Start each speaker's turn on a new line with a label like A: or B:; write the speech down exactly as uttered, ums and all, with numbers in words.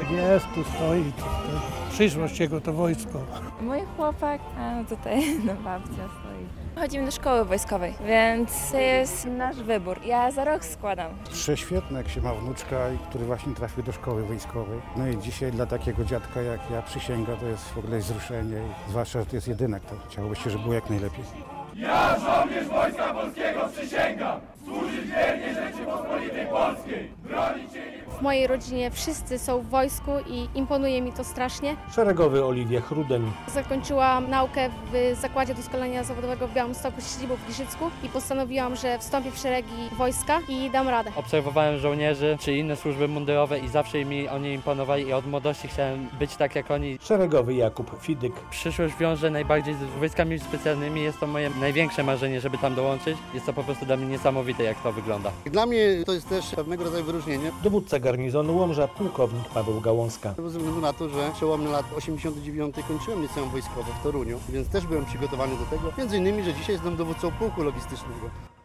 A: Jest, tu stoi, tu stoi. Przyszłość jego to wojsko.
B: Mój chłopak, a no tutaj no babcia stoi. Chodzimy do szkoły wojskowej, więc to jest nasz wybór. Ja za rok składam.
C: Prześwietne, jak się ma wnuczka, który właśnie trafił do szkoły wojskowej. No i dzisiaj dla takiego dziadka jak ja przysięga to jest w ogóle wzruszenie, i zwłaszcza, że to jest jedynek, to chciałoby się, żeby było jak najlepiej.
D: Ja, żołnierz Wojska Polskiego, przysięgam służyć wiernie Rzeczypospolitej Polskiej, bronić jej.
E: W mojej rodzinie wszyscy są w wojsku i imponuje mi to strasznie.
F: Szeregowy Oliwia Chrudeń.
E: Zakończyłam naukę w Zakładzie Doskonalenia Zawodowego w Białymstoku z siedzibą w Giżycku i postanowiłam, że wstąpię w szeregi wojska i dam radę.
G: Obserwowałem żołnierzy czy inne służby mundurowe i zawsze mi oni imponowali i od młodości chciałem być tak jak oni.
F: Szeregowy Jakub Fidyk.
G: Przyszłość wiąże najbardziej z wojskami specjalnymi, jest to moje największe marzenie, żeby tam dołączyć. Jest to po prostu dla mnie niesamowite, jak to wygląda.
H: Dla mnie to jest też pewnego rodzaju wyróżnienie.
F: Dowódca garnizonu Łomża, pułkownik Paweł Gałązka.
H: Ze względu na to, że przełomem lat osiemdziesiątych dziewiątych kończyłem liceum wojskowe w Toruniu, więc też byłem przygotowany do tego. Między innymi, że dzisiaj jestem dowódcą pułku logistycznego.